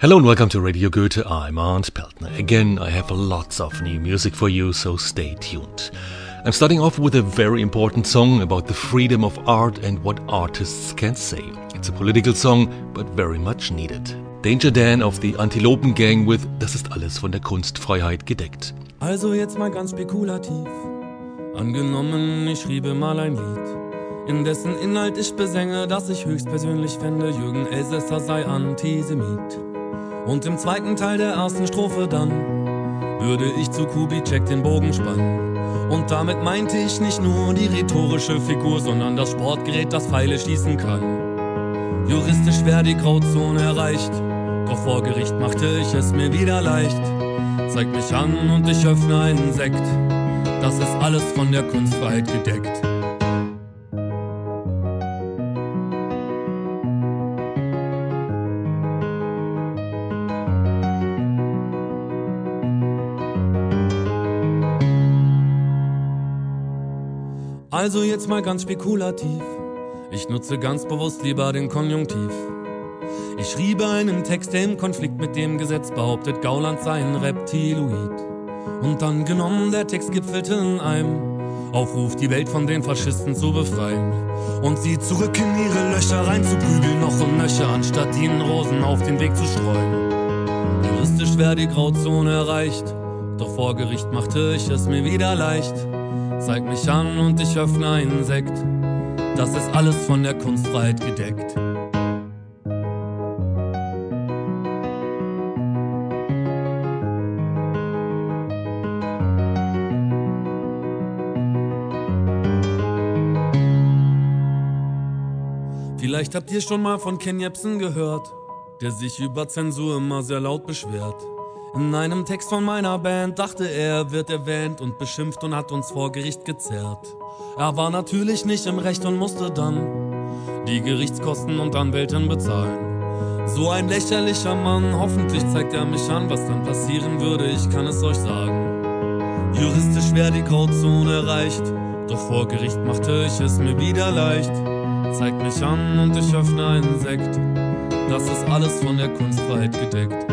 Hello and welcome to Radio Goethe. I'm Arndt Peltner. Again, I have lots of new music for you, so stay tuned. I'm starting off with a very important song about the freedom of art and what artists can say. It's a political song, but very much needed. Danger Dan of the Antilopen Gang with Das ist alles von der Kunstfreiheit gedeckt. Also jetzt mal ganz spekulativ. Angenommen, ich schriebe mal ein Lied, in dessen Inhalt ich besänge, dass ich höchstpersönlich fände, Jürgen Elsässer sei Antisemit. Und im zweiten Teil der ersten Strophe dann würde ich zu Kubitschek den Bogen spannen. Und damit meinte ich nicht nur die rhetorische Figur, sondern das Sportgerät, das Pfeile schießen kann. Juristisch wäre die Grauzone erreicht, doch vor Gericht machte ich es mir wieder leicht. Zeig mich an und ich öffne einen Sekt, das ist alles von der Kunstfreiheit gedeckt. Also jetzt mal ganz spekulativ, ich nutze ganz bewusst lieber den Konjunktiv. Ich schriebe einen Text, der im Konflikt mit dem Gesetz behauptet, Gauland sei ein Reptiloid. Und dann genommen, der Text gipfelte in einem Aufruf, die Welt von den Faschisten zu befreien und sie zurück in ihre Löcher reinzuprügeln, noch und nöcher, anstatt ihnen Rosen auf den Weg zu streuen. Juristisch wäre die Grauzone erreicht, doch vor Gericht machte ich es mir wieder leicht. Zeig mich an und ich öffne einen Sekt, das ist alles von der Kunstfreiheit gedeckt. Vielleicht habt ihr schon mal von Ken Jebsen gehört, der sich über Zensur immer sehr laut beschwert. In einem Text von meiner Band dachte er wird erwähnt und beschimpft und hat uns vor Gericht gezerrt. Er war natürlich nicht im Recht und musste dann die Gerichtskosten und Anwältin bezahlen. So ein lächerlicher Mann, hoffentlich zeigt er mich an, was dann passieren würde, ich kann es euch sagen. Juristisch wäre die Grauzone erreicht, doch vor Gericht machte ich es mir wieder leicht. Zeig mich an und ich öffne einen Sekt, das ist alles von der Kunstfreiheit gedeckt.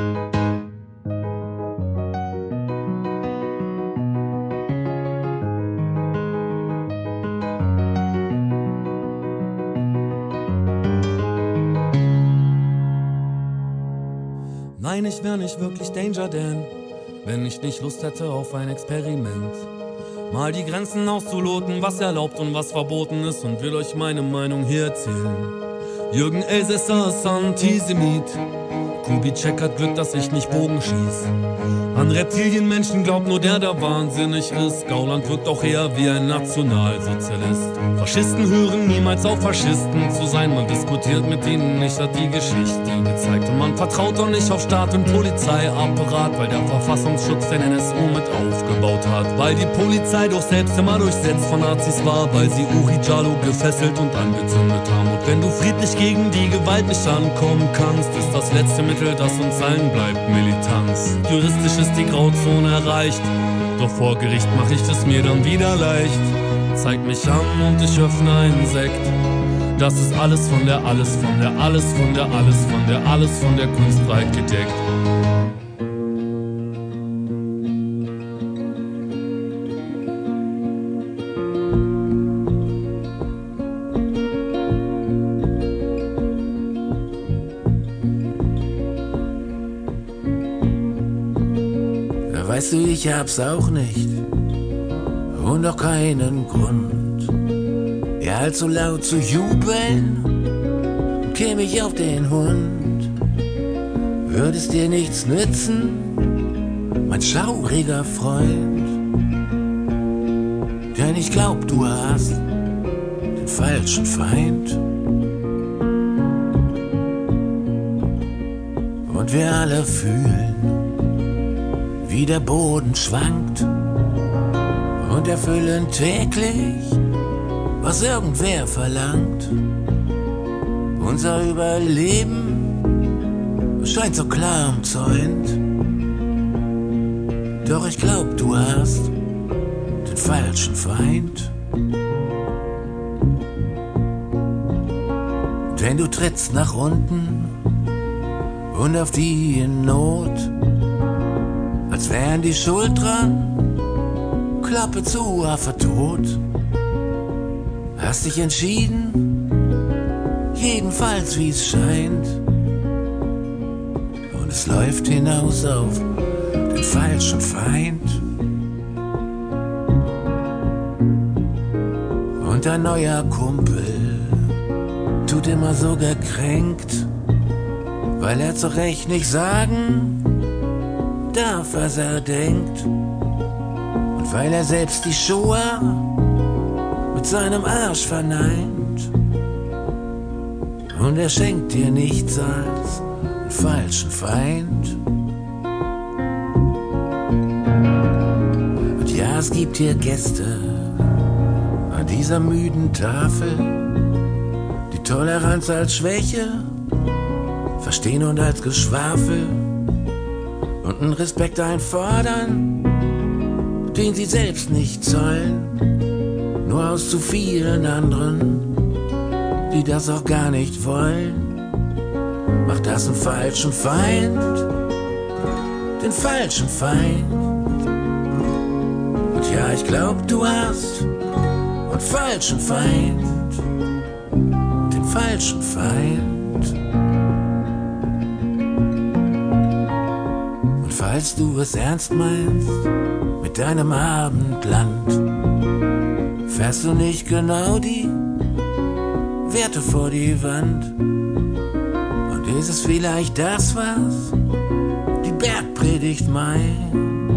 Nein, ich wär nicht wirklich Danger Dan, wenn ich nicht Lust hätte auf ein Experiment. Mal die Grenzen auszuloten, was erlaubt und was verboten ist, und will euch meine Meinung hier erzählen. Jürgen Elsässer ist Antisemit. Kubitschek hat Glück, dass ich nicht Bogen schieß. An Reptilienmenschen glaubt nur der wahnsinnig ist. Gauland wirkt auch eher wie ein Nationalsozialist. Faschisten hören niemals auf, Faschisten zu sein. Man diskutiert mit ihnen nicht, hat die Geschichte gezeigt. Und man vertraut auch nicht auf Staat und Polizeiapparat, weil der Verfassungsschutz den NSU mit aufgebaut hat. Weil die Polizei doch selbst immer durchsetzt von Nazis war, weil sie Uri Jallo gefesselt und angezündet haben. Und wenn du friedlich gegen die Gewalt nicht ankommen kannst, ist das letzte Mittel, das uns allen bleibt, Militanz. Juristisch ist die Grauzone erreicht, doch vor Gericht mach ich es mir dann wieder leicht. Zeig mich an und ich öffne einen Sekt, das ist alles von der Kunstfreiheit gedeckt. Weißt du, ich hab's auch nicht und auch keinen Grund, ja, allzu laut zu jubeln, käme ich auf den Hund. Würde es dir nichts nützen, mein schauriger Freund, denn ich glaub, du hast den falschen Feind. Und wir alle fühlen, wie der Boden schwankt, und erfüllen täglich, was irgendwer verlangt. Unser Überleben scheint so klar umzäunt, doch ich glaub, du hast den falschen Feind. Denn du trittst nach unten und auf die in Not, als wären die schuld dran. Klappe zu, Affe tot. Hast dich entschieden, jedenfalls wie's scheint, und es läuft hinaus auf den falschen Feind. Und ein neuer Kumpel tut immer so gekränkt, weil er zu Recht nicht sagen darf, was er denkt. Und weil er selbst die Shoah mit seinem Arsch verneint. Und er schenkt dir nichts als einen falschen Feind. Und ja, es gibt hier Gäste an dieser müden Tafel, die Toleranz als Schwäche verstehen und als Geschwafel und einen Respekt einfordern, den sie selbst nicht zollen, nur aus zu vielen anderen, die das auch gar nicht wollen. Macht das einen falschen Feind, den falschen Feind. Und ja, ich glaub, du hast einen falschen Feind, den falschen Feind. Und falls du es ernst meinst mit deinem Abendland, fährst du nicht genau die Werte vor die Wand. Und ist es vielleicht das, was die Bergpredigt meint?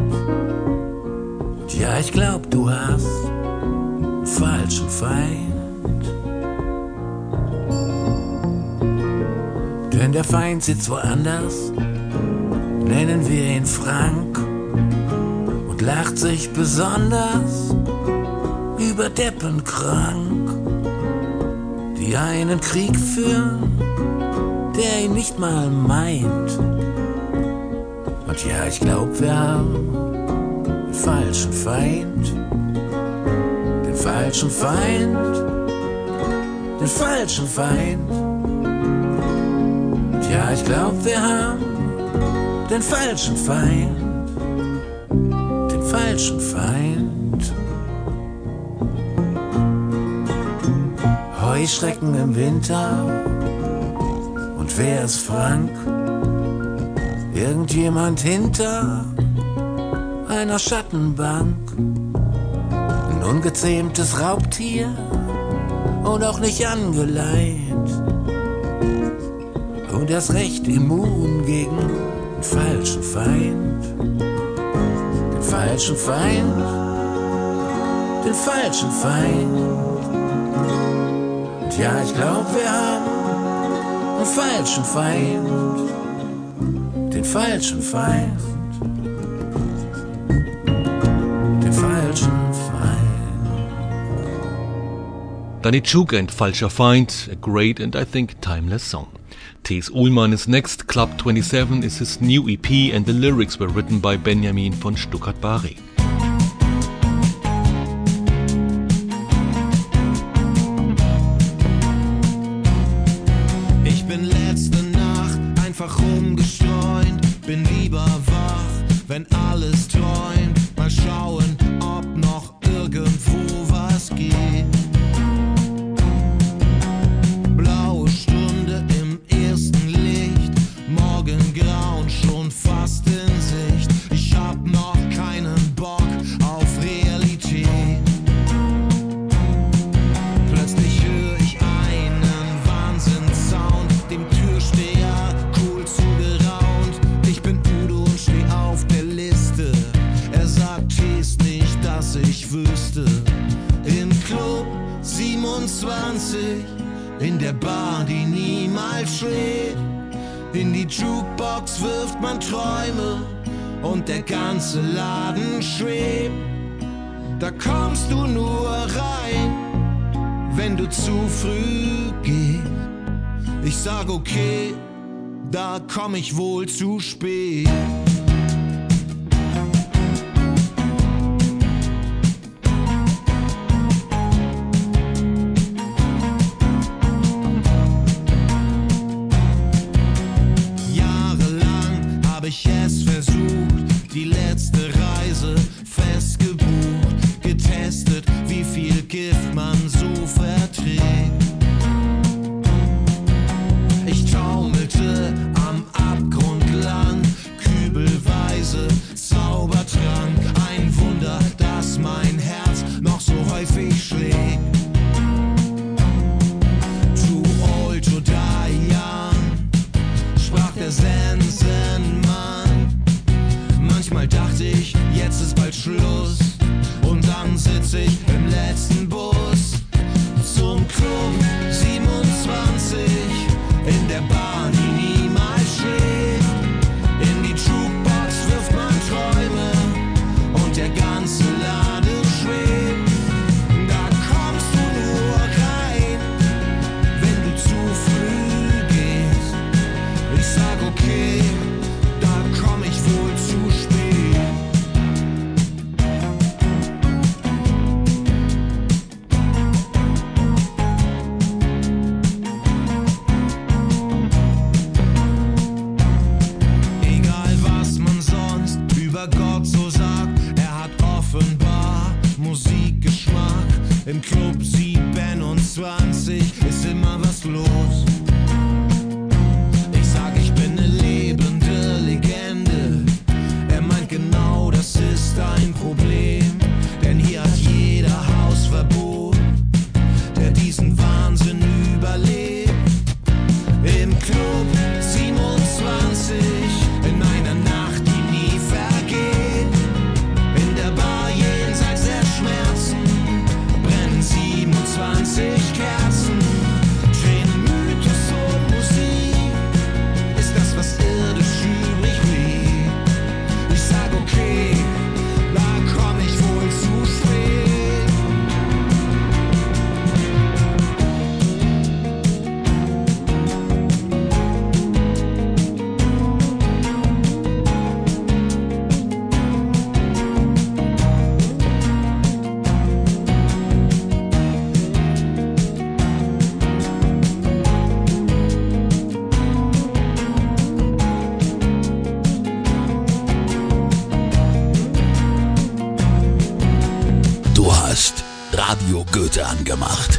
Und ja, ich glaub, du hast einen falschen Feind. Denn der Feind sitzt woanders, nennen wir ihn Frank, und lacht sich besonders über Deppen krank, die einen Krieg führen, der ihn nicht mal meint. Und ja, ich glaub, wir haben den falschen Feind, den falschen Feind, den falschen Feind. Und ja, ich glaub, wir haben den falschen Feind, den falschen Feind. Heuschrecken im Winter, und wer ist Frank? Irgendjemand hinter einer Schattenbank, ein ungezähmtes Raubtier und auch nicht angeleiht, und erst recht immun gegen den falschen Feind, den falschen Feind, den falschen Feind. Und ja, ich glaub, wir haben einen falschen Feind, den falschen Feind, den falschen Feind. Danny Chuk and Falscher Feind, a great and I think timeless song. T.S. Ullmann is next. Club 27 is his new EP and the lyrics were written by Benjamin von Stuckrad-Barre. Ich bin letzte Nacht einfach rumgestreunt, bin lieber wach, wenn alles träumt. Mal schauen, ob noch irgendwo was geht. Blaue Stunde im ersten Licht, Morgengrauen schon fast in Sicht. Ich hab noch keinen Bock auf Realität. Plötzlich höre ich einen Wahnsinnssound, dem Türsteher cool zugeraunt. Ich bin Udo und steh auf der Liste. Er sagt T's nicht, dass ich wüsste. Im Club 27, in der Bar, die niemals schläft. In die Jukebox wirft man Träume und der ganze Laden schwebt. Da kommst du nur rein, wenn du zu früh gehst. Ich sag okay, da komm ich wohl zu spät. ich es versucht, die letzte Reise fest gebucht, getestet, wie viel Gift man so verträgt. Ich taumelte am Abgrund lang, kübelweise Zaubertrank, ein Wunder, dass mein Herz noch so häufig schlägt. Too old to die young, sprach der Sensenmann. Manchmal dachte ich, jetzt ist bald Schluss, und dann sitz ich im letzten Bus zum Club 27 in der Bahn, die niemals schläft. In die Jukebox wirft man Träume und der ganze Laden schwebt. Da kommst du nur rein, wenn du zu früh gehst. Ich sag okay, da komm ich wohl zu spät. Egal was man sonst über Gott so sagt, er hat offenbar Musikgeschmack. Im Club 27 ist immer was los. Ich sag, ich bin eine lebende Legende. Er meint genau, das ist ein Problem, denn hier hat jeder Hausverbot, der diesen Wahnsinn überlebt. Im Club 27, in einer Nacht, die nie vergeht. In der Bar jenseits der Schmerzen brennen 27 Kerzen. Tränen, Mythos und Musik ist das, was irdisch übrig blieb. Ich sag okay, da komm ich wohl zu spät. Du hast Radio Goethe angemacht.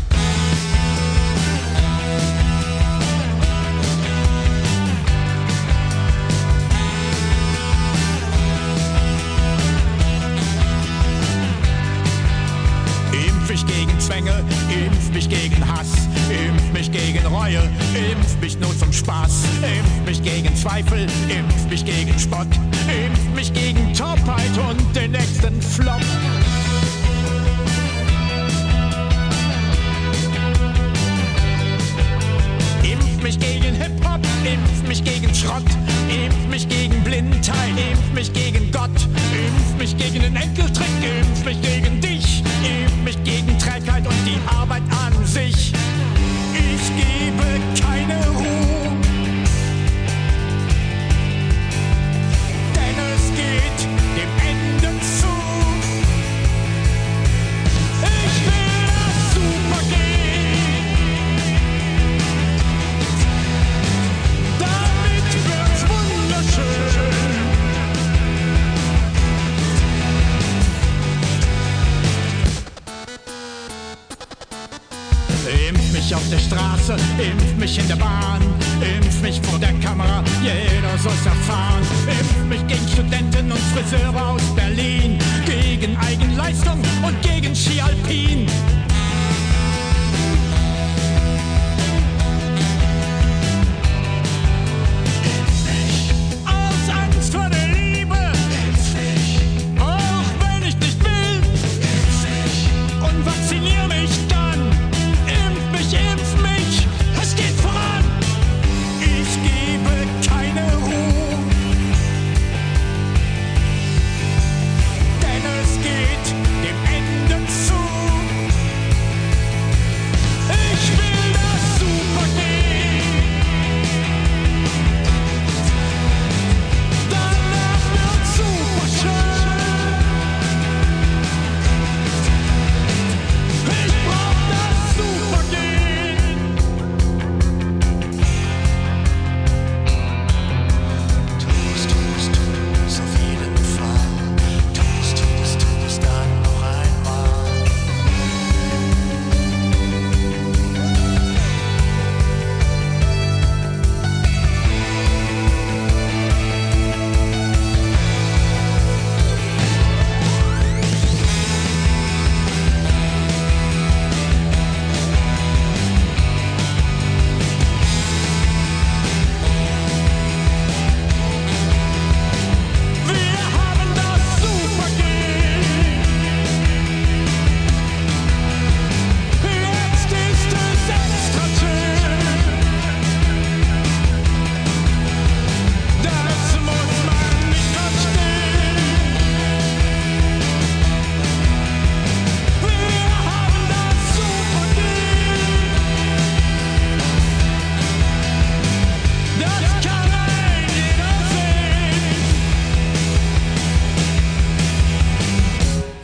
Impf mich gegen Zwänge, impf mich gegen Hass, impf mich gegen Reue, impf mich nur zum Spaß, impf mich gegen Zweifel, impf mich gegen Spott, impf mich gegen Taubheit und den nächsten Flop. Impf mich gegen Hip-Hop, impf mich gegen Schrott, impf mich gegen Blindheit, impf mich gegen Gott, impf mich gegen den Enkeltrick, impf mich gegen dich, impf mich gegen Trägheit und die Arbeit an sich. Ich gebe keine Ruhe, denn es geht dem Ende zu. Ich will das Super-G, damit wird's wunderschön. Impf mich auf der Straße, impf mich in der Bahn, impf mich vor der Kamera, jeder soll's erfahren. Impf mich gegen Studenten und Friseure aus Berlin, gegen Eigenleistung und gegen Ski Alpin. Aus Angst vor der Liebe, auch wenn ich nicht will, und vaccinier mich dann. Impf mich, es geht voran. Ich gebe keine Ruhe, denn es geht dem Ende zu.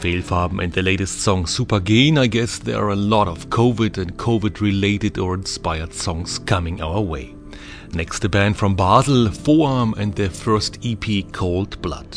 Pastellfarben and the latest song Supergen. I guess there are a lot of COVID and COVID-related or inspired songs coming our way. Next, a band from Basel, Forearm, and their first EP, Cold Blood.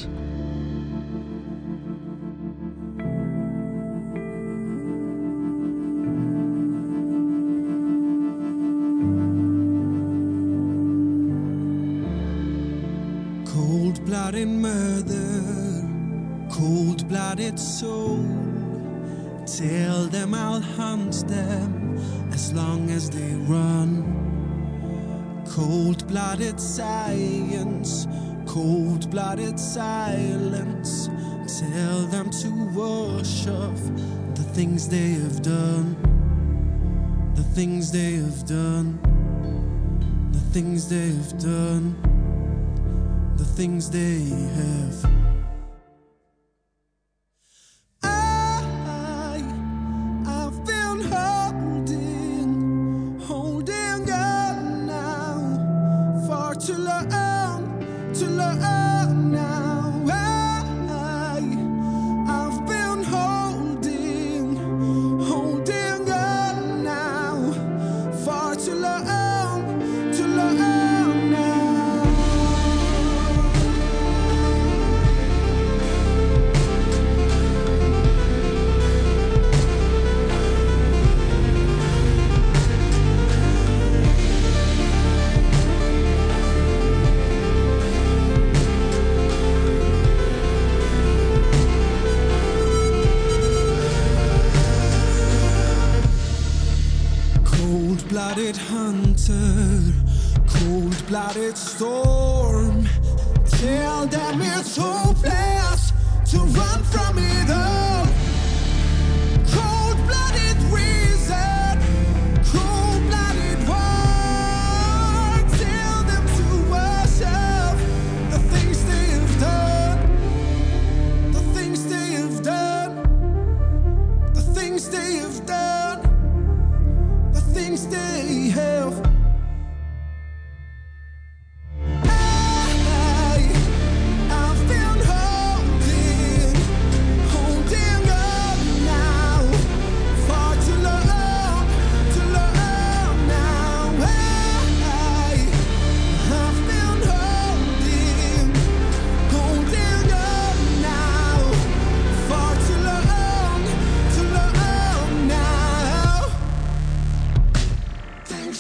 Cold-blooded murder, cold-blooded soul. Tell them I'll hunt them as long as they run. Cold-blooded science, cold-blooded silence. Tell them to worship the things they have done. The things they have done. The things they have done. The things they have. I've been holding on now, for to learn now. I've been holding on now, for to learn now. Cold-blooded hunter, cold-blooded storm. Tell them it's hopeless to run from it all. Cold-blooded reason, cold-blooded war. Tell them to worship the things they have done. The things they have done. The things they have done. The things they have. I've been holding on now, for to learn now. I've been holding on now, for to learn now. Things.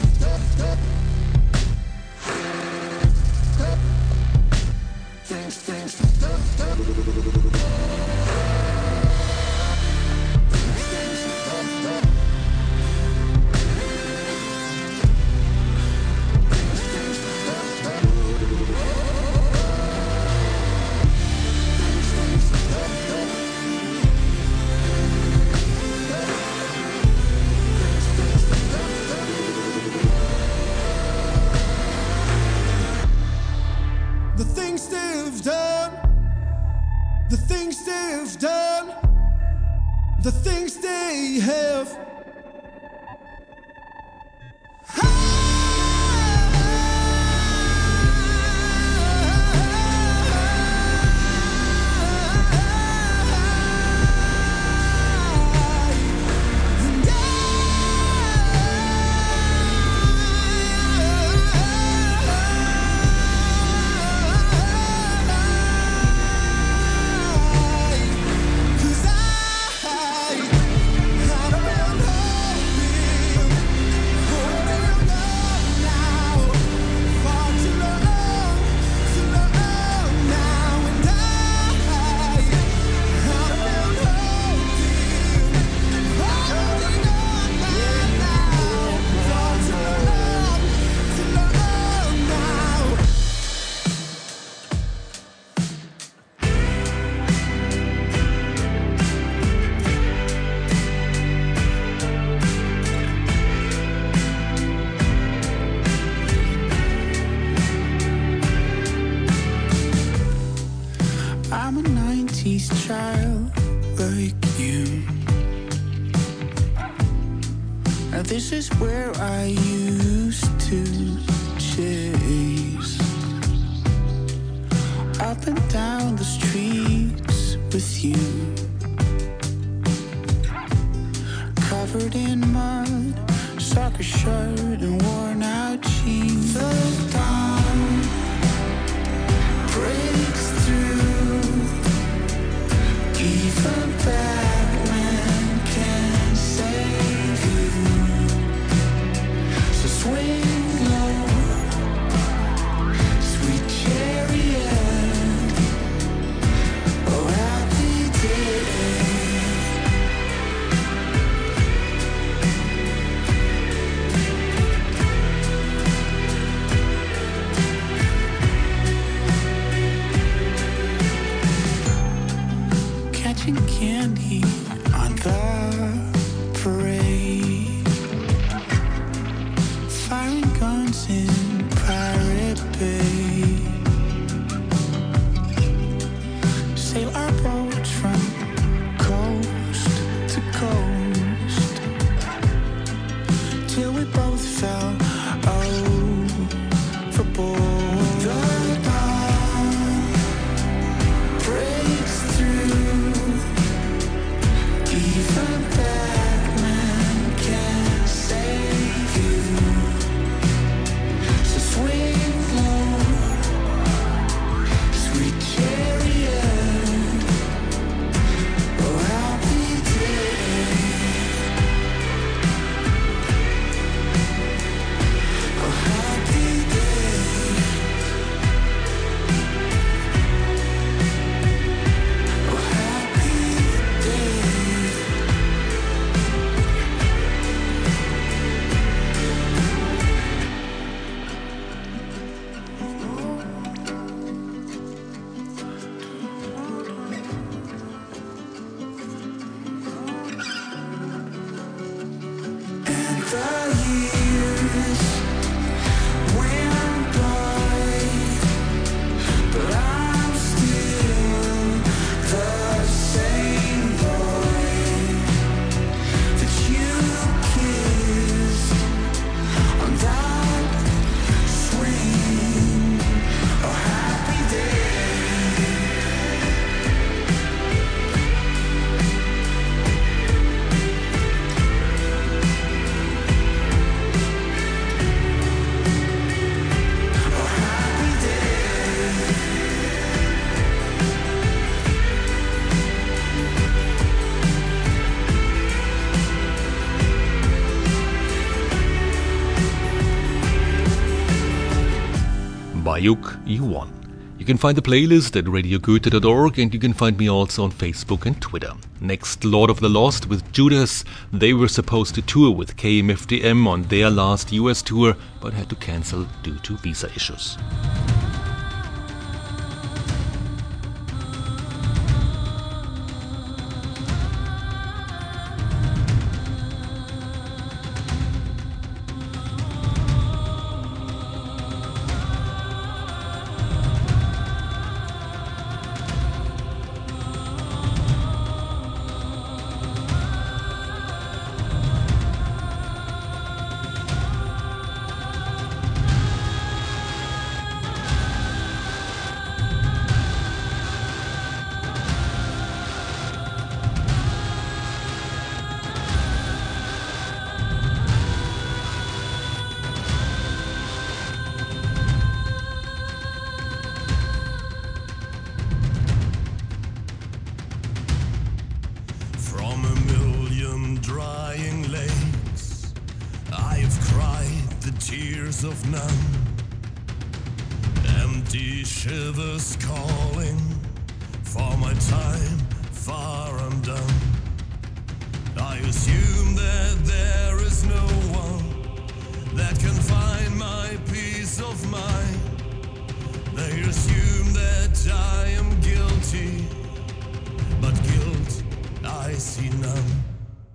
The things they've done, the things they've done, the things they have. I'm a 90s child like you. Now this is where I used to chase up and down the streets with you. checker shirt and worn out jeans. The dawn breaks through. Even Batman can't save you. So swing low, sweet chariot. Oh, happy day. Catching candy on the parade, firing guns in Pirate Bay. Sail our boats from coast to coast till we both fell overboard. The dawn breaks through. Even Batman can't save you. So swing low, sweet chariot. Oh, happy day. Oh, happy day. Oh, happy day. And the years went by, but I'm still the same boy that you kissed on that swing. Oh, happy day. Oh, happy day. Bayuk U1. You can find the playlist at radiogoethe.org, and you can find me also on Facebook and Twitter. Next, Lord of the Lost with Judas. They were supposed to tour with KMFDM on their last US tour, but had to cancel due to visa issues. From a million drying lakes, I have cried the tears of none. Empty shivers calling for my time far undone. I assume that there is no one that can find my peace of mind. They assume that I am guilty, but guilt I see none.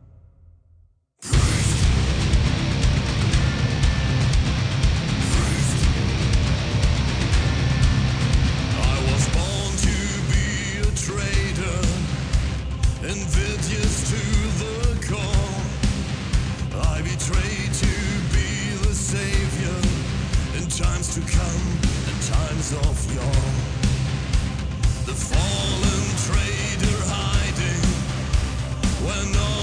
I was born to be a traitor, invidious to the core. I betrayed to be the savior in times to come and times of yore. The fallen traitor hiding when all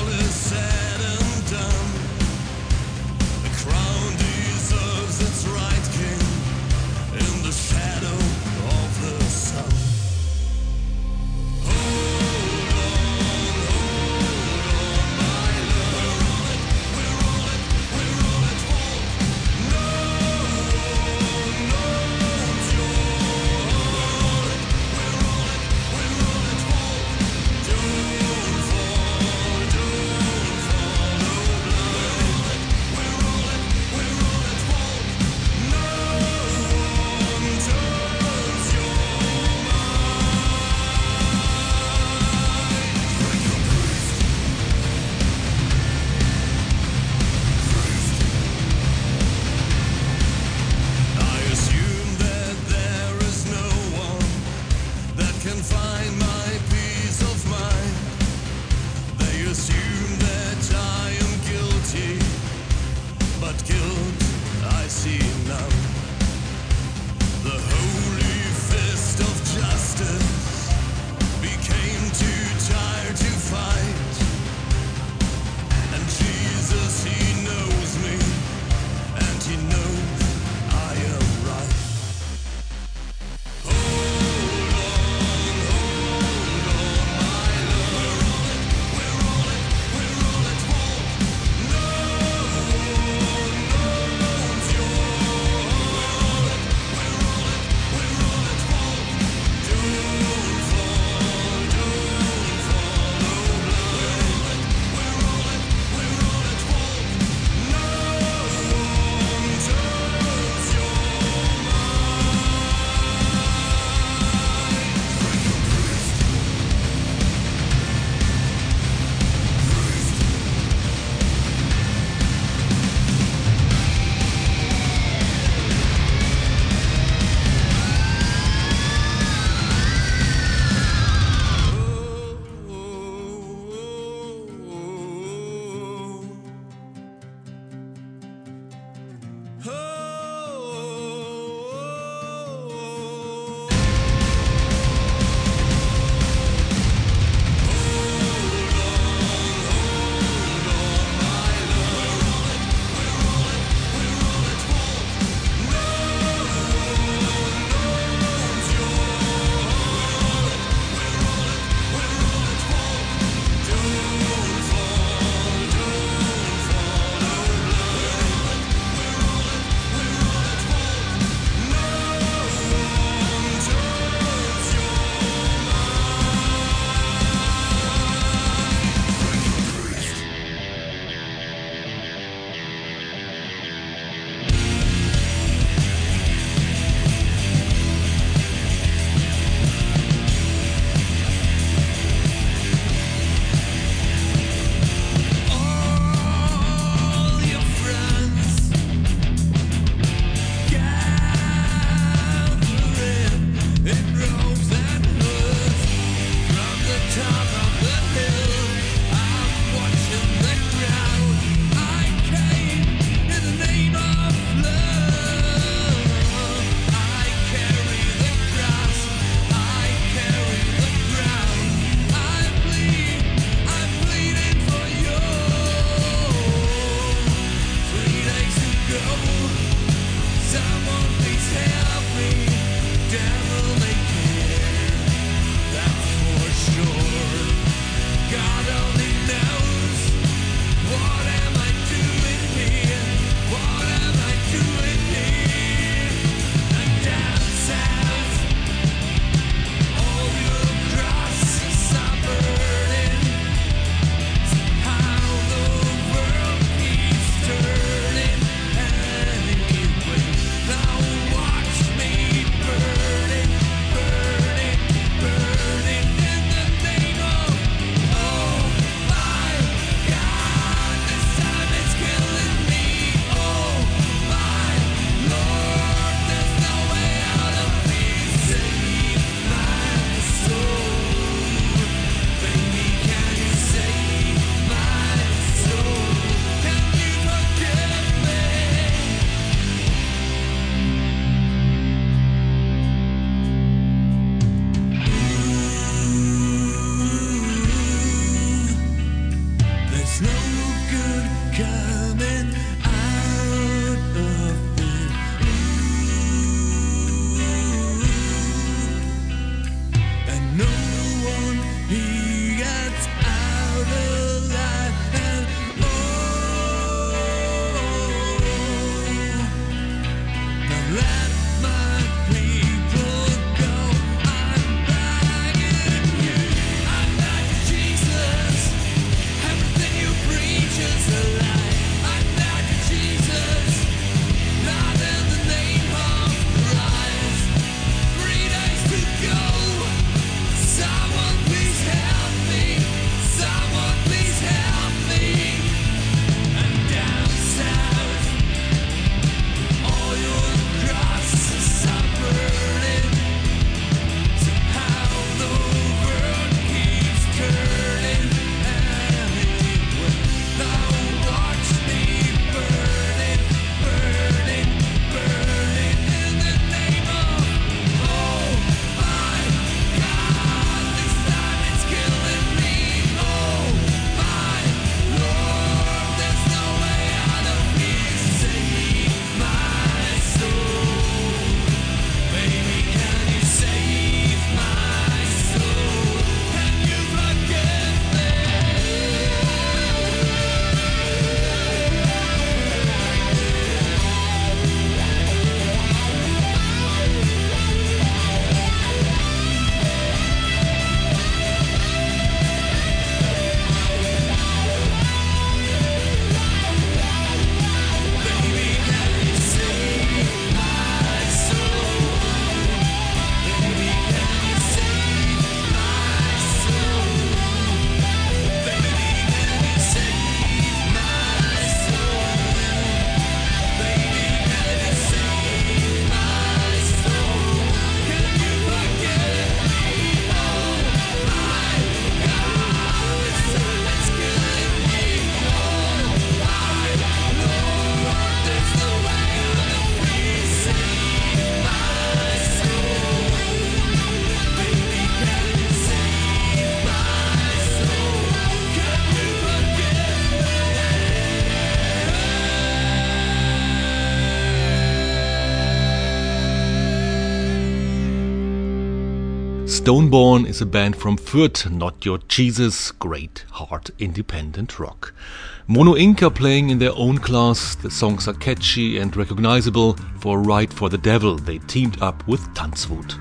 Stoneborn is a band from Fürth, not your Jesus, great hard independent rock. Mono Inc. are playing in their own class. The songs are catchy and recognizable. For Right for the Devil, they teamed up with Tanzwut.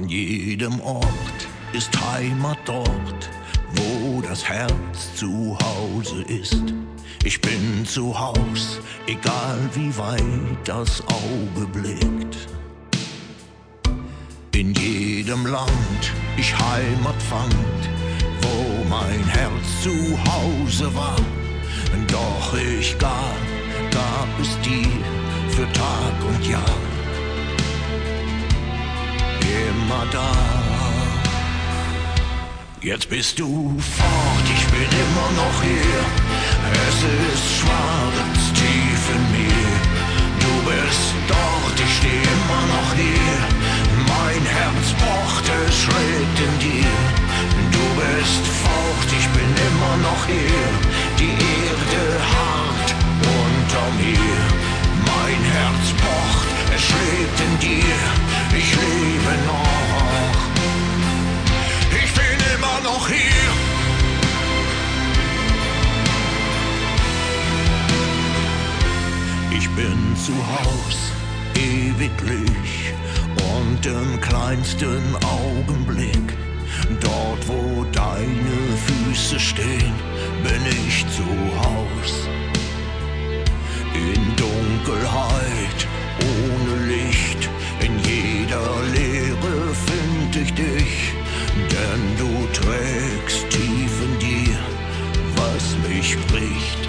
An jedem Ort ist Heimat dort, wo das Herz zu Hause ist. Ich bin zu Haus, egal wie weit das Auge blickt. In jedem Land ich Heimat fand, wo mein Herz zu Hause war. Doch ich gab es dir für Tag und Jahr. Immer da. Jetzt bist du fort, ich bin immer noch hier. Es ist schwarz tief in mir. Du bist dort, ich steh immer noch hier. Mein Herz pocht, es schlägt in dir. Du bist fort, ich bin immer noch hier. Die Erde hart unter mir. Mein Herz pocht, es schlägt in dir. Ich lebe noch. Ich bin immer noch hier. Ich bin zu Haus, ewiglich und im kleinsten Augenblick. Dort, wo deine Füße stehen, bin ich zu Haus. In Dunkelheit, ohne Licht, in jeder Leere find ich dich. Denn du trägst tief in dir, was mich bricht.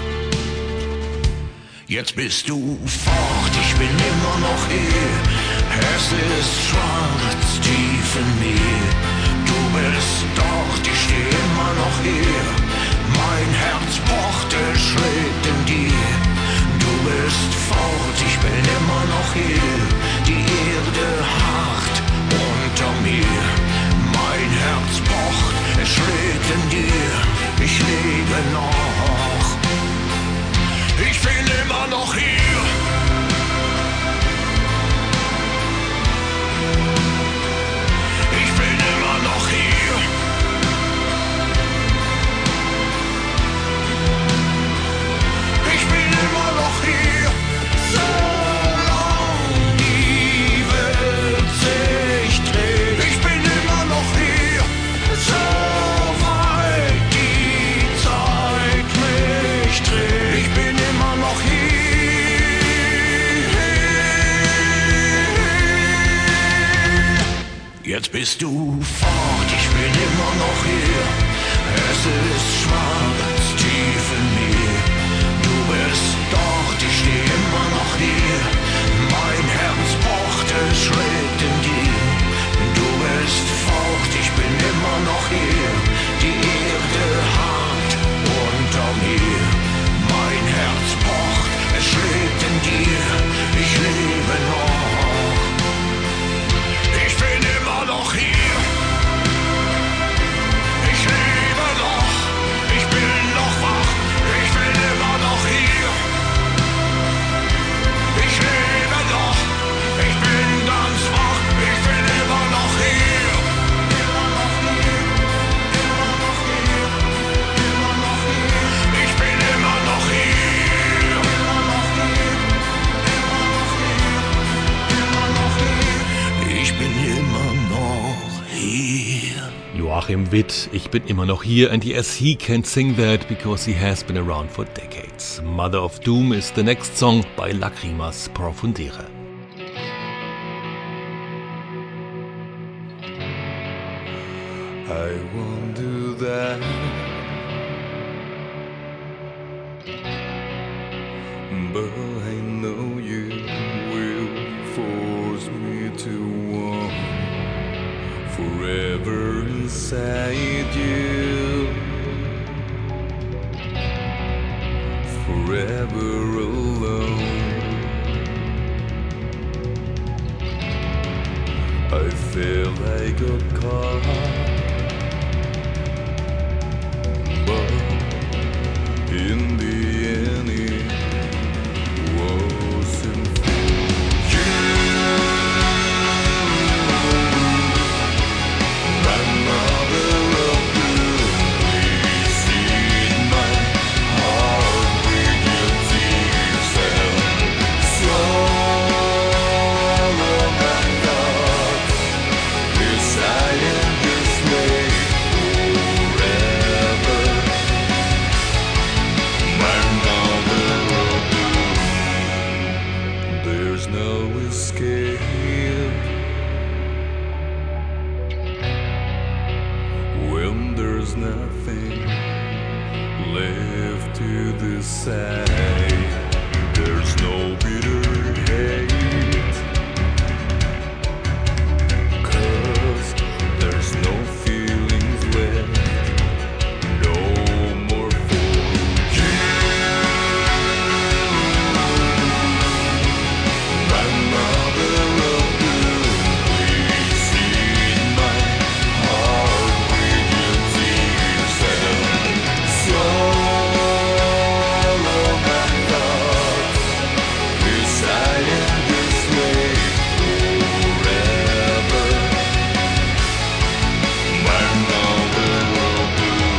Jetzt bist du fort, ich bin immer noch hier. Es ist schwarz tief in mir. Du bist dort, ich steh immer noch hier. Mein Herz pocht, es schlägt in dir. Du bist fort, ich bin immer noch hier. Die Erde hart unter mir. Mein Herz pocht, es schlägt in dir. Ich lebe noch. Ich bin immer noch hier. Ich bin immer noch hier. Ich bin immer noch hier. Solange die Welt sich dreht. Ich bin immer noch hier. Soweit die Zeit mich dreht. Ich bin immer noch hier. Jetzt bist du fort, ich bin immer noch hier. Es ist schwarz tief in mir. Du bist dort, ich steh immer noch hier. Mein Herz pocht, es schlägt in dir. Du bist fort, ich bin immer noch hier. Die Erde hart unter mir. Mein Herz pocht, es schlägt in dir. Ich lebe noch. Ich bin immer noch hier. Ich lebe noch. Ich bin noch wach. Ich bin immer noch hier. Ich lebe noch. Ich bin ganz wach. Ich bin immer noch hier. Immer noch hier. Immer noch hier. Immer noch hier. Ich bin immer noch hier. Immer noch hier. Immer noch hier. Immer noch hier. Ich bin immer noch hier. Joachim Witt, ich bin immer noch hier, and yes, he can sing that because he has been around for decades. Mother of Doom is the next song by Lacrimas Profundere. I won't do that, but I know you will force me to want forever inside you, forever alone. I feel like a car, but in the end it wasn't for you. My mother of doom, please feed my heart with your tears and sorrow and God. This to the side. There's no bitter hate, 'cause there's no feelings left, no more for you. My mother of blue, please see my heart with your tears and swallow my thoughts. Beside in this way forever. My mother of blue.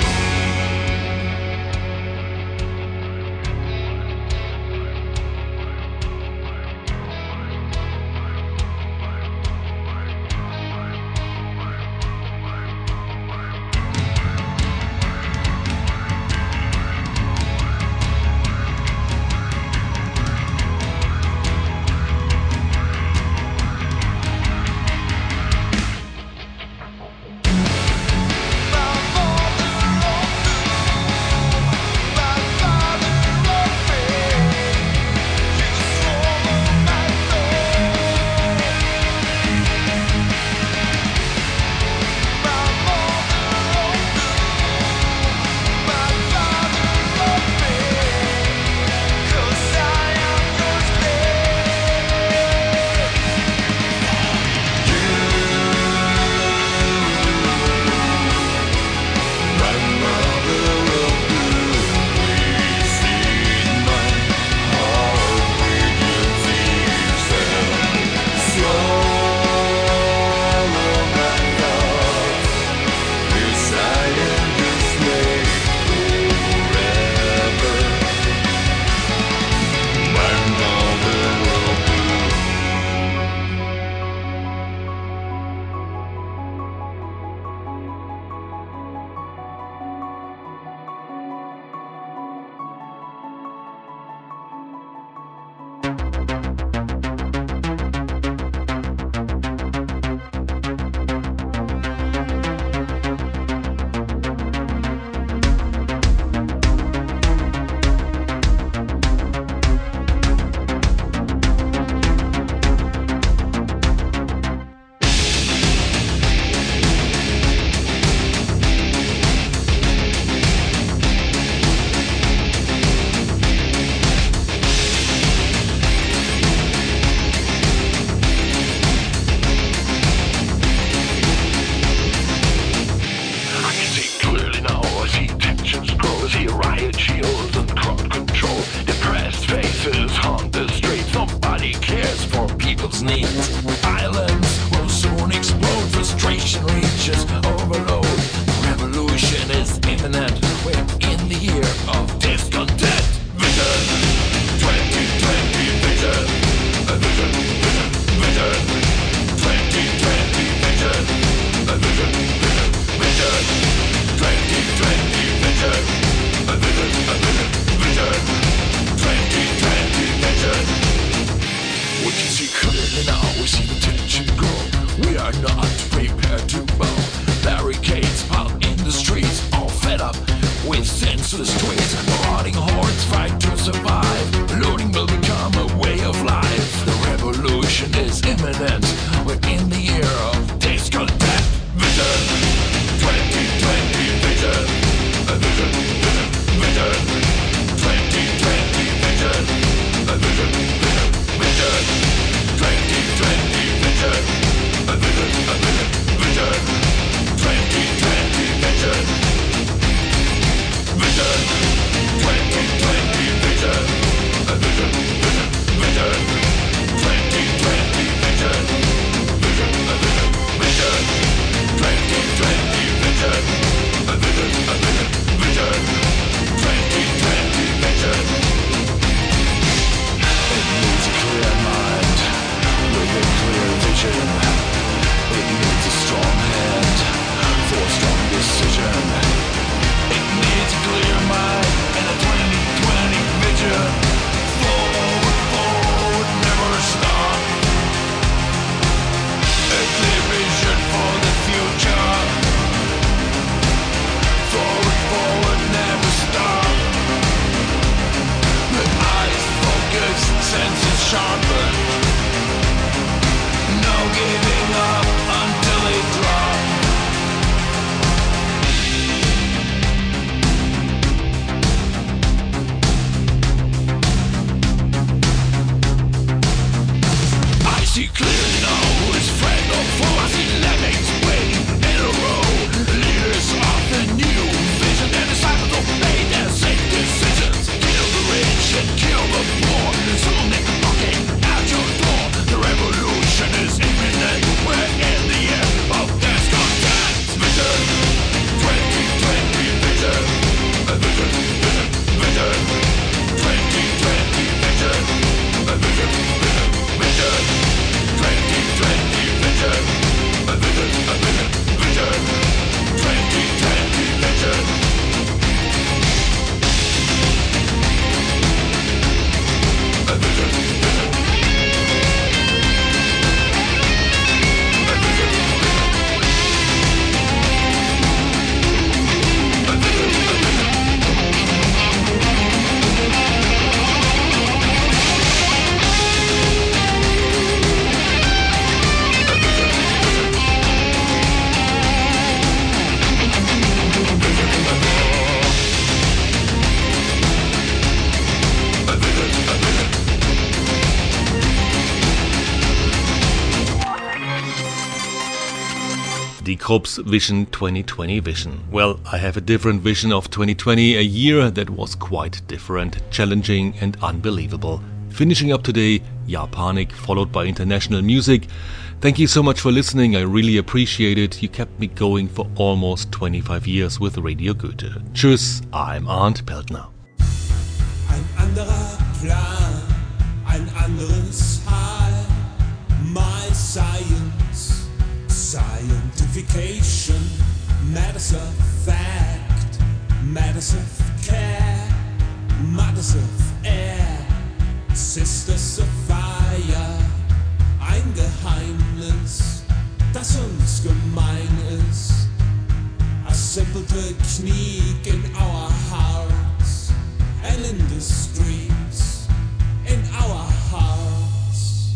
Krupp's Vision 2020 vision. Well, I have a different vision of 2020, a year that was quite different, challenging and unbelievable. Finishing up today, Japanic, followed by international music. Thank you so much for listening, I really appreciate it. You kept me going for almost 25 years with Radio Goethe. Tschüss, I'm Arndt Peltner. Ein anderer Plan, ein anderes High. My science, scientification, matters of fact, matters of care, matters of air, sisters of fire. Ein Geheimnis, das uns gemein ist. A simple technique in our hearts and in the streets in our hearts.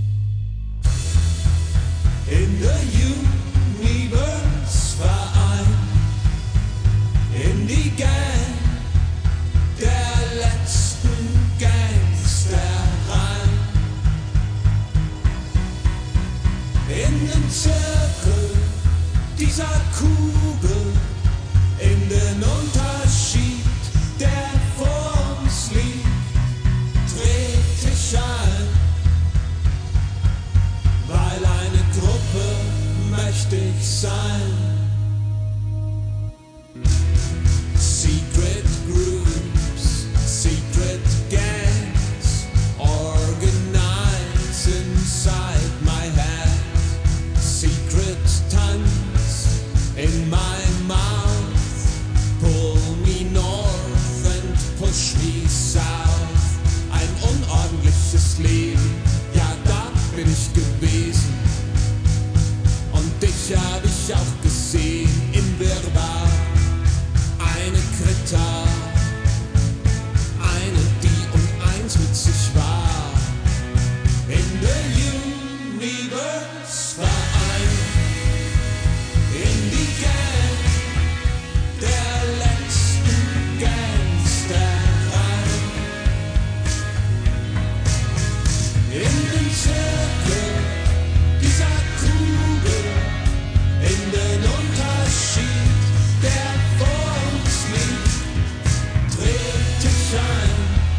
In the universe vereint, in die Gang der letzten Gangster rein. In den Zirkel dieser Kugel, in den Unterschied, der vor uns liegt, tret ich ein, weil eine Gruppe möchte ich sein. Secret groups, secret gangs, organize inside my head. Secret tongues in my mouth, pull me north and push me south. Ein unordentliches Leben, ja da bin ich gewesen. Und dich hab ich auch gesehen im Wirrwarr. Eine Krita, eine die und eins mit sich war. In the universe vereint, in die Gang der letzten Gangster rein. In den Zirkel dieser Kugel, in den Unterschied, der vor uns liegt, tret ich ein,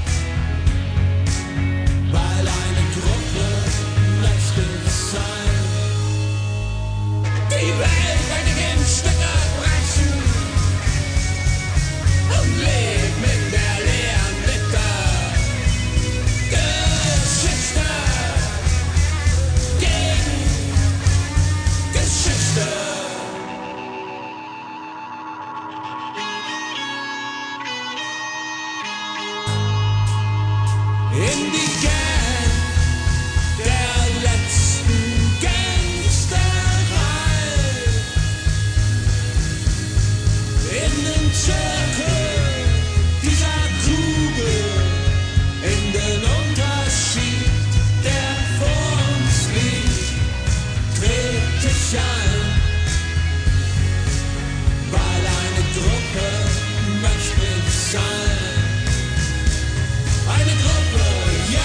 weil eine Gruppe möchte ich sein. Die Welt möchte ich in Stücke brechen und leben in der leeren Mitte. Geschichte gegen Geschichte. In die Gang der letzten Gangster rein. In den Zirkel dieser Kugel, in den Unterschied, der vor uns liegt, tret ich ein, weil eine Gruppe möchte ich sein. Eine Gruppe,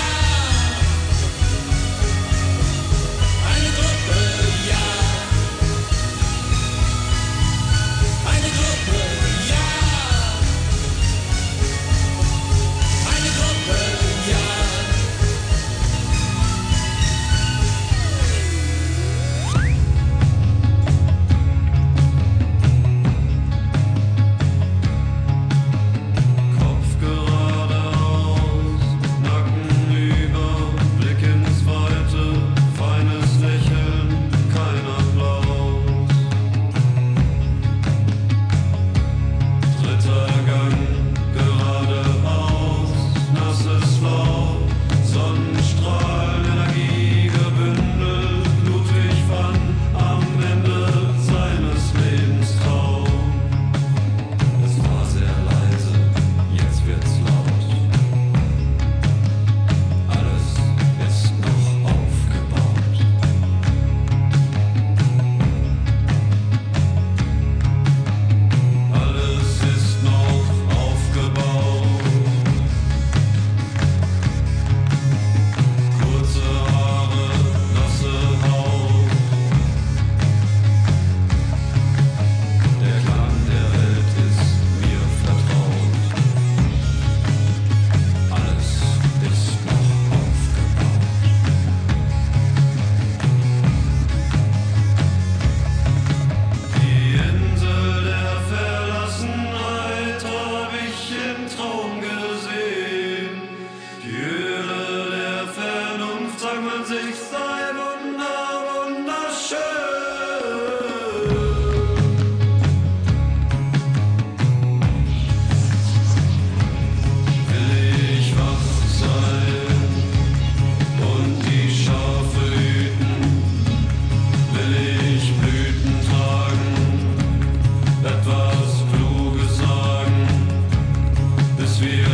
wir